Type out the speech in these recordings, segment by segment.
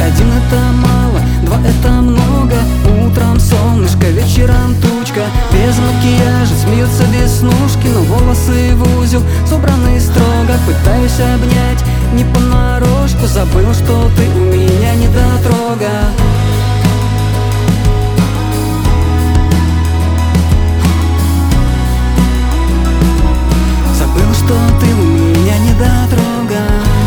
Один — это мало, два — это много. Утром солнышко, вечером тучка. Без макияжа смеются веснушки, но волосы в узел собраны строго. Пытаюсь обнять не понарошку, забыл, что ты у меня недотрога. Забыл, что ты у меня недотрога.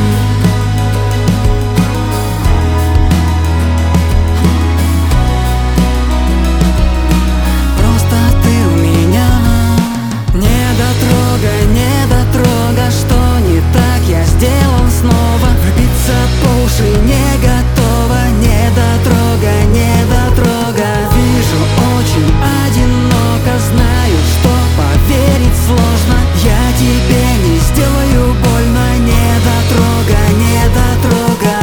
Просто ты у меня недотрога, недотрога. Что не так я сделал снова? Влюбиться по уши не готова. Недотрога, недотрога. Вижу, очень одиноко, знаю, что поверить сложно. Я тебе не сделаю больно. Недотрога, недотрога.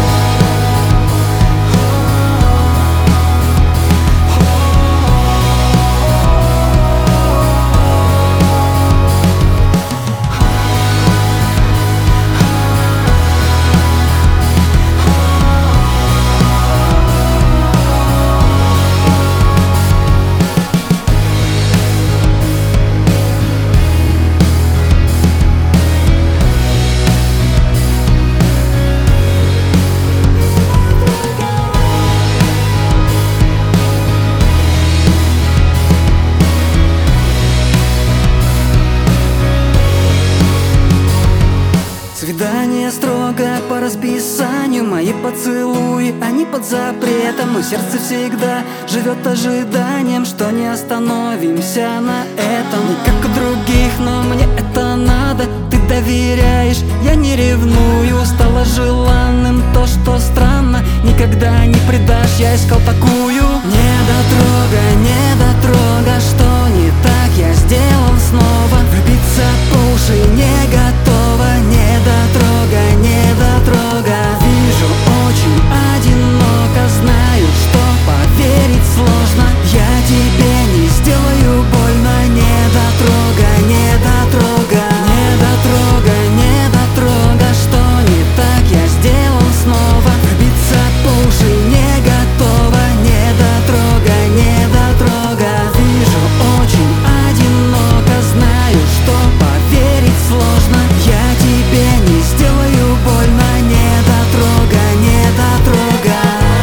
Свидание строго по расписанию. Мои поцелуи, они под запретом. Но сердце всегда живет ожиданием, что не остановимся на этом. Не как у других, но мне это надо. Ты доверяешь, я не ревную. Стало желанным то, что странно. Никогда не предашь, я искал такую. Недотрога, недотрога. Что не так я сделал снова? Влюбиться по уши не готова. Недотрога, недотрога. Вижу, очень одиноко, знаю, что поверить сложно. Я тебе не сделаю больно. Недотрога, недотрога. Недотрога, недотрога. Что не так я сделал снова? Влюбиться по уши не готова. Недотрога, недотрога. Вижу, очень одиноко, знаю, что поверить сложно. Я тебе не сделаю больно. Недотрога, недотрога.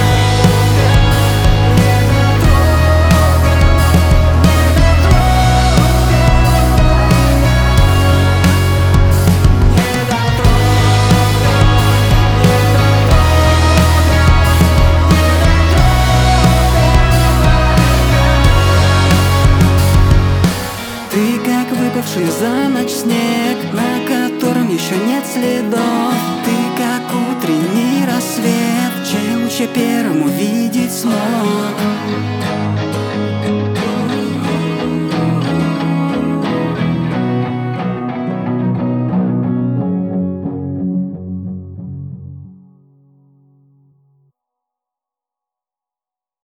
Ты как выпавший за ночь снег, на котором еще нет следов. Ты как утренний рассвет, чей луч я первым увидеть смог.